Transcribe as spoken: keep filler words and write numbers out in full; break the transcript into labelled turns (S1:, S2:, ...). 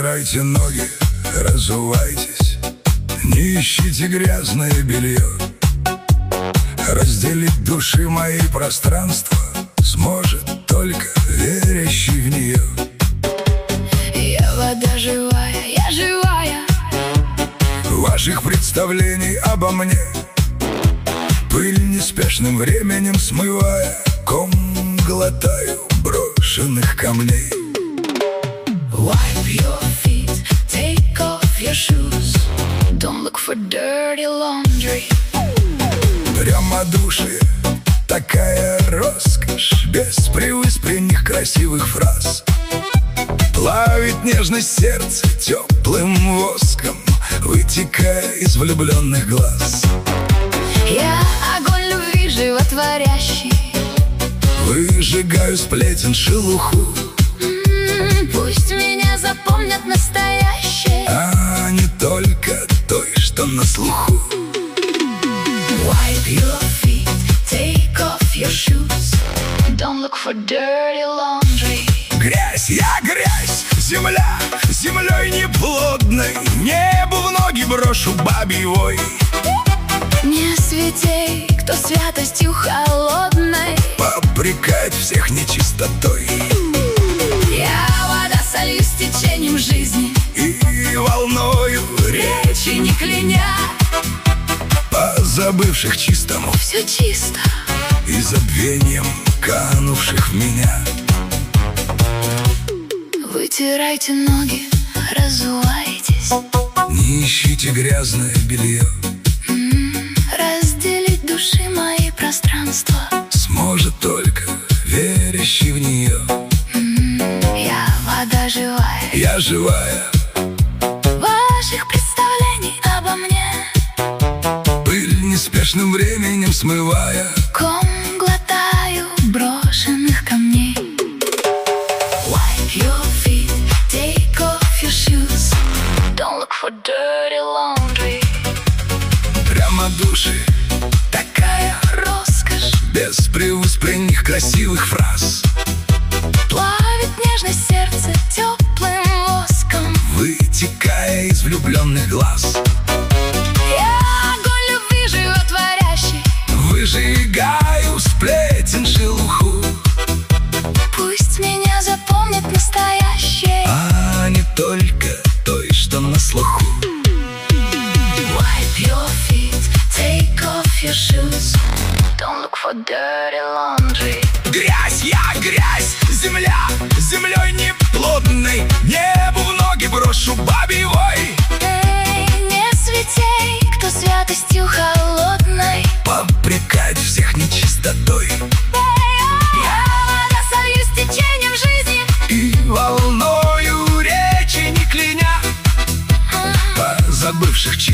S1: Вытирайте ноги, разувайтесь, не ищите грязное белье. Разделить души мои пространства сможет только верящий в нее.
S2: Я вода живая, я живая.
S1: Ваших представлений обо мне пыль неспешным временем смывая, ком глотаю брошенных камней.
S2: Wipe your feet, take off your shoes. Don't look for dirty laundry.
S1: Прямодушие, такая роскошь, без привыспренних красивых фраз. Плавит нежность сердца теплым воском, вытекая из влюбленных глаз.
S2: Я огонь любви животворящий.
S1: Выжигаю сплетен шелуху.
S2: М-м, Пусть меня запомнят настоящей,
S1: А не только той, что на слуху.
S2: Wipe your feet, take off your shoes. Don't look for dirty laundry.
S1: Грязь, я грязь, земля, землей неплодной. Небу в ноги брошу бабий вой.
S2: Не светей, кто святостью холодной.
S1: Попрекает всех нечистотой.
S2: Я вода, сольюсь с течением жизни,
S1: И волною
S2: речи не кляня.
S1: позабывших чистому
S2: Все чисто.
S1: и забвением канувших в меня.
S2: Вытирайте ноги, разувайтесь.
S1: Не ищите грязное белье,
S2: М, Разделить души мои пространства
S1: сможет только верящий в нее.
S2: М, Я вода живая.
S1: Я живая,
S2: Ваших представлений обо мне
S1: пыль неспешным временем смывая,
S2: ком глотаю брошенных камней. Wipe your feet, take off your shoes. Don't look for dirty laundry.
S1: прямодушие,
S2: Такая роскошь
S1: без привыспренних красивых фраз.
S2: плавит нежность сердца теплым воском.
S1: Вытекая из влюбленных глаз.
S2: Я огонь любви животворящий.
S1: Выжигаю сплетен шелуху.
S2: Пусть меня запомнит настоящей,
S1: А не только той, что на слуху.
S2: Wipe your feet, take off your shoes. Don't look for dirty laundry.
S1: Грязь, я грязь, земля, землей неплодной. Небу в ноги брошу бабий вой.
S2: Эй, не светей, кто святостью холодной.
S1: Попрекать всех нечистотой.
S2: Я вода, сольюсь с течением жизни,
S1: И волною речи не кляня позабывших чистоту.